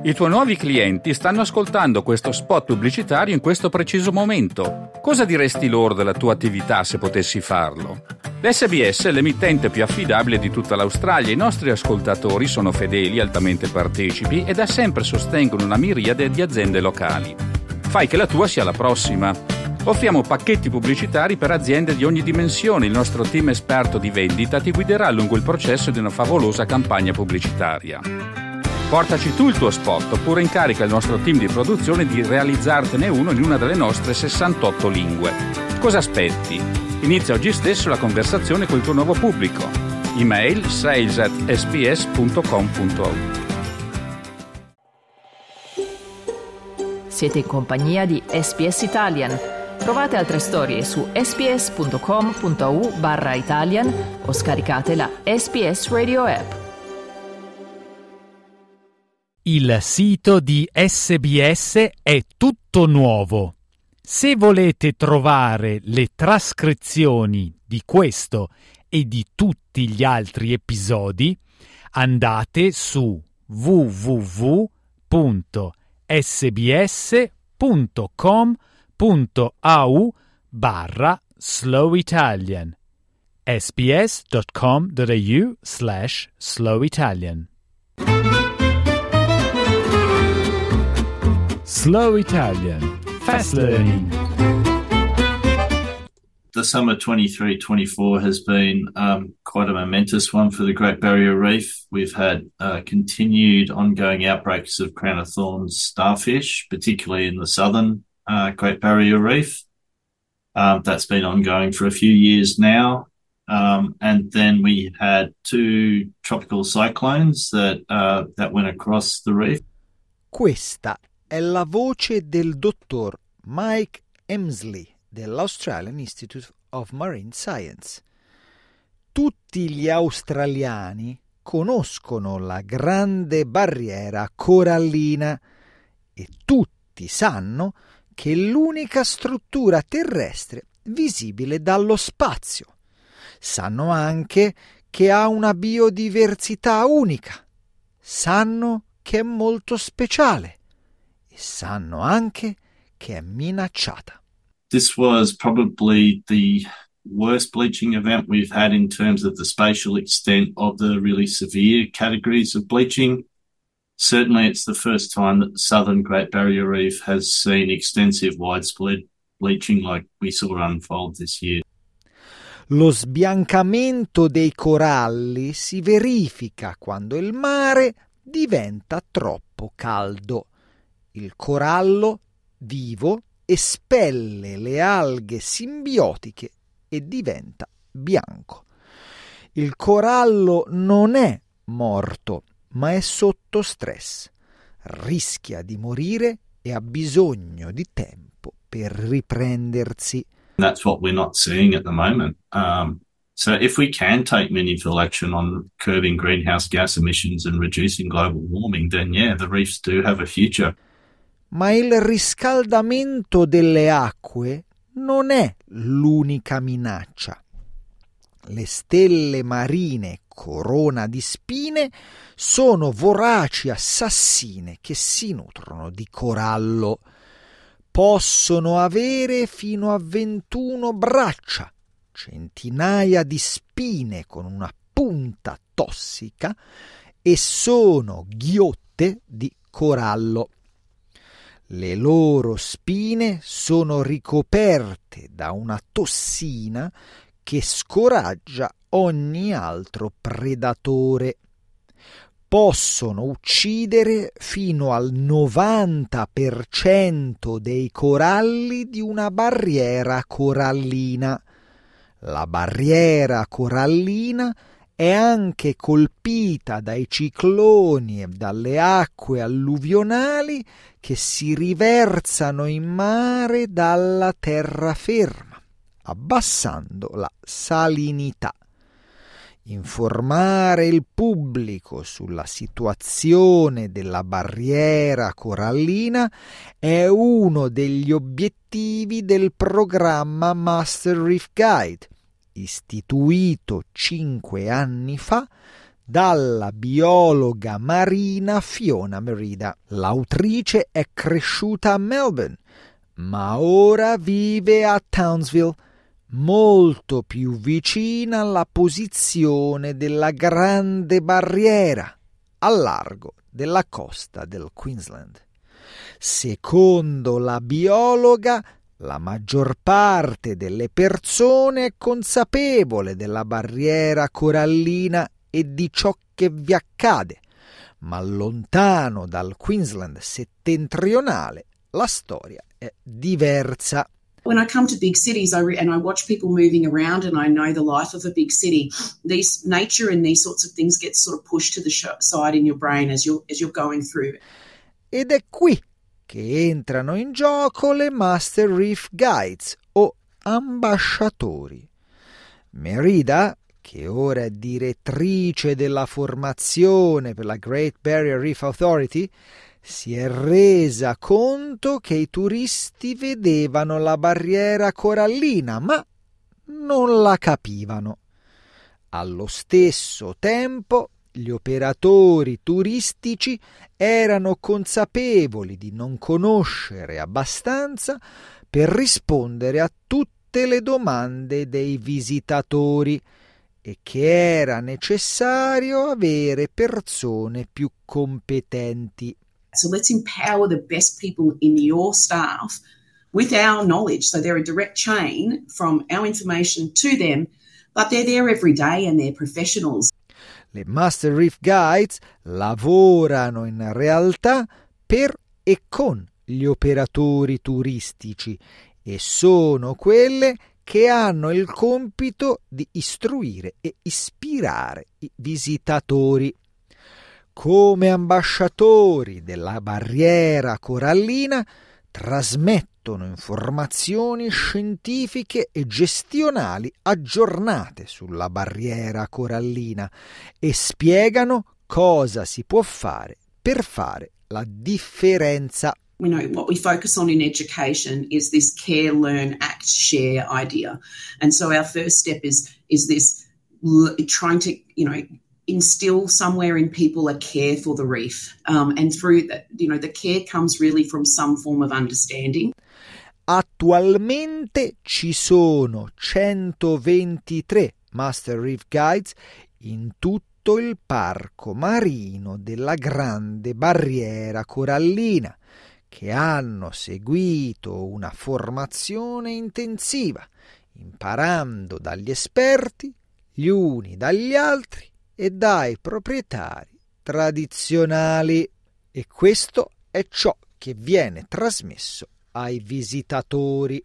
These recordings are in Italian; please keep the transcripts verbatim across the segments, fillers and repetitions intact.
I tuoi nuovi clienti stanno ascoltando questo spot pubblicitario in questo preciso momento. Cosa diresti loro della tua attività se potessi farlo? L'S B S è l'emittente più affidabile di tutta l'Australia. I nostri ascoltatori sono fedeli, altamente partecipi e da sempre sostengono una miriade di aziende locali. Fai che la tua sia la prossima. Offriamo pacchetti pubblicitari per aziende di ogni dimensione. Il nostro team esperto di vendita ti guiderà lungo il processo di una favolosa campagna pubblicitaria. Portaci tu il tuo spot oppure incarica il nostro team di produzione di realizzartene uno in una delle nostre sessantotto lingue. Cosa aspetti? Inizia oggi stesso la conversazione col tuo nuovo pubblico. Email sales at s b s punto com punto a u. Siete in compagnia di S B S Italian. Trovate altre storie su sbs.com.au barra Italian o scaricate la S B S Radio app. Il sito di S B S è tutto nuovo. Se volete trovare le trascrizioni di questo e di tutti gli altri episodi, andate su w w w punto s b s punto com punto a u barra slow italian sbs.com.au slash slow Italian. Slow Italian. Fast learning. The summer twenty-three twenty-four has been um, quite a momentous one for the Great Barrier Reef. We've had uh, continued ongoing outbreaks of crown of thorns starfish, particularly in the southern uh, Great Barrier Reef. Um, that's been ongoing for a few years now. Um, and then we had two tropical cyclones that uh, that went across the reef. Questa è la voce del dottor Mike Emsley dell'Australian Institute of Marine Science. Tutti gli australiani conoscono la grande barriera corallina e tutti sanno che è l'unica struttura terrestre visibile dallo spazio. Sanno anche che ha una biodiversità unica. Sanno che è molto speciale. Sanno anche che è minacciata. This was probably the worst bleaching event we've had in terms of the spatial extent of the really severe categories of bleaching. Certainly it's the first time that the southern Great Barrier Reef has seen extensive widespread bleaching like we saw unfold this year. Lo sbiancamento dei coralli si verifica quando il mare diventa troppo caldo. Il corallo vivo espelle le alghe simbiotiche e diventa bianco. Il corallo non è morto, ma è sotto stress. Rischia di morire e ha bisogno di tempo per riprendersi. That's what we're not seeing at the moment. Um, so if we can take meaningful action on curbing greenhouse gas emissions and reducing global warming, then yeah, the reefs do have a future. Ma il riscaldamento delle acque non è l'unica minaccia. Le stelle marine corona di spine sono voraci assassine che si nutrono di corallo. Possono avere fino a ventuno braccia, centinaia di spine con una punta tossica e sono ghiotte di corallo. Le loro spine sono ricoperte da una tossina che scoraggia ogni altro predatore. Possono uccidere fino al novanta per cento dei coralli di una barriera corallina. La barriera corallina è anche colpita dai cicloni e dalle acque alluvionali che si riversano in mare dalla terraferma, abbassando la salinità. Informare il pubblico sulla situazione della barriera corallina è uno degli obiettivi del programma Master Reef Guide, istituito cinque anni fa dalla biologa marina Fiona Merida. L'autrice è cresciuta a Melbourne, ma ora vive a Townsville, molto più vicina alla posizione della Grande Barriera, al largo della costa del Queensland. Secondo la biologa, la maggior parte delle persone è consapevole della barriera corallina e di ciò che vi accade, ma lontano dal Queensland settentrionale la storia è diversa. When I come to big cities I re- and I watch people moving around and I know the life of a big city, these nature and these sorts of things get sort of pushed to the sh- side in your brain as you're, as you're going through. Ed è qui che entrano in gioco le Master Reef Guides o ambasciatori. Merida, che ora è direttrice della formazione per la Great Barrier Reef Authority, si è resa conto che i turisti vedevano la barriera corallina, ma non la capivano. Allo stesso tempo, gli operatori turistici erano consapevoli di non conoscere abbastanza per rispondere a tutte le domande dei visitatori e che era necessario avere persone più competenti. So let's empower the best people in your staff with our knowledge. So they're a direct chain from our information to them, but they're there every day and they're professionals. Le Master Reef Guides lavorano in realtà per e con gli operatori turistici e sono quelle che hanno il compito di istruire e ispirare i visitatori. Come ambasciatori della barriera corallina trasmettono informazioni scientifiche e gestionali aggiornate sulla barriera corallina e spiegano cosa si può fare per fare la differenza. You know, what we focus on in education is this care, learn, act, share idea. And so our first step is is this l- trying to, you know, instill somewhere in people a care for the reef. Um, and through that, you know, the care comes really from some form of understanding. Attualmente ci sono centoventitré Master Reef Guides in tutto il parco marino della Grande Barriera Corallina, che hanno seguito una formazione intensiva, imparando dagli esperti, gli uni dagli altri e dai proprietari tradizionali. E questo è ciò che viene trasmesso ai visitatori.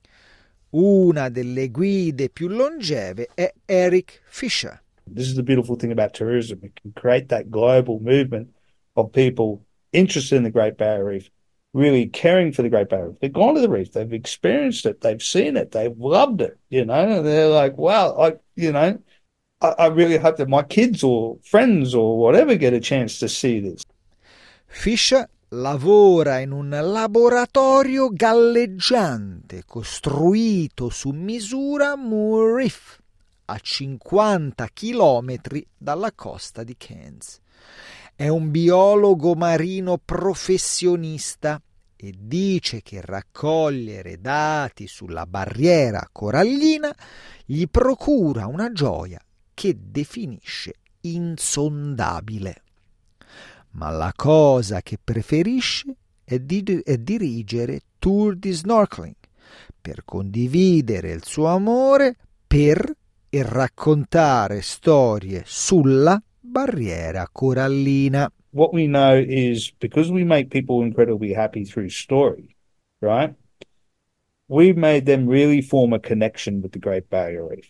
Una delle guide più longeve è Eric Fisher. This is the beautiful thing about tourism. It can create that global movement of people interested in the Great Barrier Reef, really caring for the Great Barrier Reef. They've gone to the reef, they've experienced it, they've seen it, they've loved it, you know, they're like, wow, I, you know, I, I really hope that my kids or friends or whatever get a chance to see this. Fisher lavora in un laboratorio galleggiante costruito su misura a Moore Reef, a cinquanta chilometri dalla costa di Cairns. È un biologo marino professionista e dice che raccogliere dati sulla barriera corallina gli procura una gioia che definisce insondabile. Ma la cosa che preferisce è, di- è dirigere tour di snorkeling per condividere il suo amore per e raccontare storie sulla barriera corallina. What we know is because we make people incredibly happy through story, right? We've made them really form a connection with the Great Barrier Reef.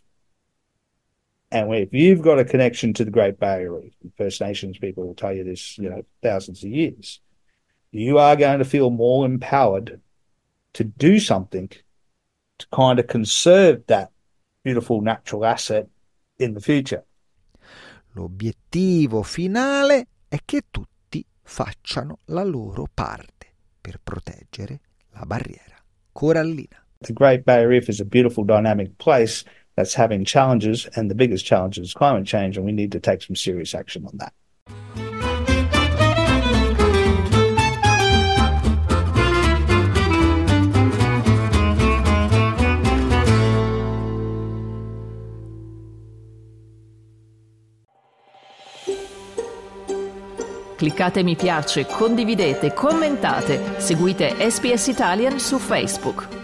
And if you've got a connection to the Great Barrier Reef, First Nations people will tell you this, you know, thousands of years, you are going to feel more empowered to do something to kind of conserve that beautiful natural asset in the future. L'obiettivo finale è che tutti facciano la loro parte per proteggere la barriera corallina. The Great Barrier Reef is a beautiful dynamic place that's having challenges, and the biggest challenge is climate change, and we need to take some serious action on that. Cliccate mi piace, condividete, commentate, seguite S B S Italian su Facebook.